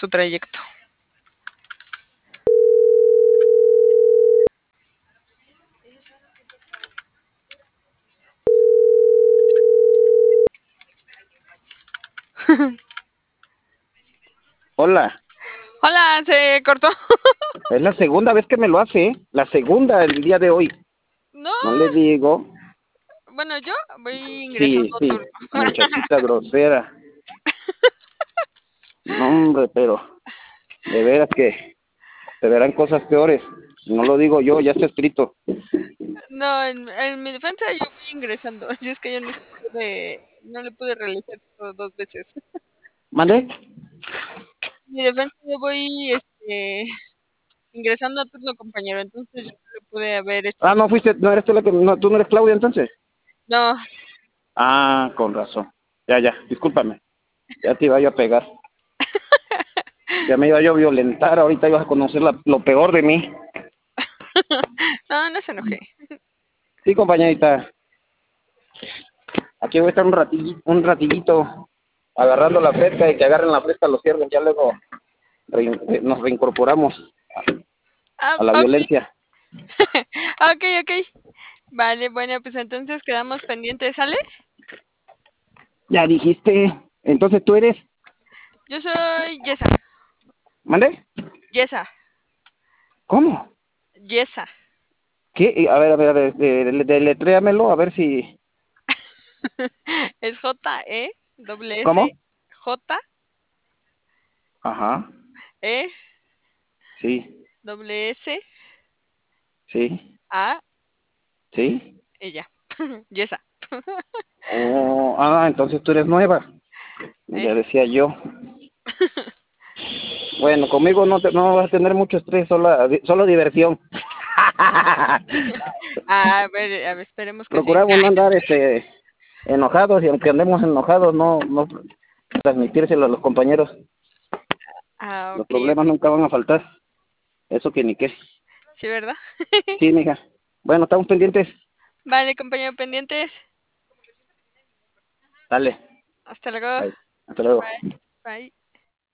su trayecto. Hola, Hola, se cortó. es la segunda vez que me lo hace, ¿eh? La segunda el día de hoy. No, No le digo. bueno, yo voy Sí, ingresando sí, turno. muchachita grosera. No, hombre, pero de veras que te verán cosas peores. No lo digo yo, ya está escrito. No, en mi defensa yo voy ingresando. Así es que yo no le pude realizar todo dos veces. ¿Mande? En mi defensa yo voy ingresando a turno, compañero. Entonces yo no le pude haber hecho. Ah, no fuiste, no eres tú la que, no, tú no eres Claudia entonces. No, Ah, con razón. Ya, ya, discúlpame. Ya te iba yo a pegar. Ya me iba yo a violentar, ahorita ibas a conocer lo peor de mí. no, no se enoje. Sí, compañerita, aquí voy a estar un ratillito agarrando la fresca y que agarren la fresca los ciervos, ya luego nos reincorporamos Ah, a la ok. violencia. Ok, ok. Vale, bueno, pues entonces quedamos pendientes, ¿sale? Ya dijiste, entonces tú eres, Yo soy Yesa. ¿mande? Yesa. ¿Cómo? Yesa. ¿Qué? A ver, deletréamelo, a ver si, Es J-E, doble S, ¿cómo? J, Ajá, E, sí, doble S, sí, A, sí. y ya. Yesa. Oh, ah, entonces tú eres nueva, ¿Eh? ya decía yo. Bueno, conmigo no vas a tener mucho estrés, solo diversión. A ver, esperemos que sí. Procuramos no andar enojados, y aunque andemos enojados, no transmitírselo a los compañeros. Los Ok, problemas ok. nunca van a faltar, eso que ni qué. Sí, ¿verdad? Sí, mija. Bueno, estamos pendientes. Vale, compañero, pendientes. Dale. Hasta luego. Bye. Hasta luego. Bye. Bye.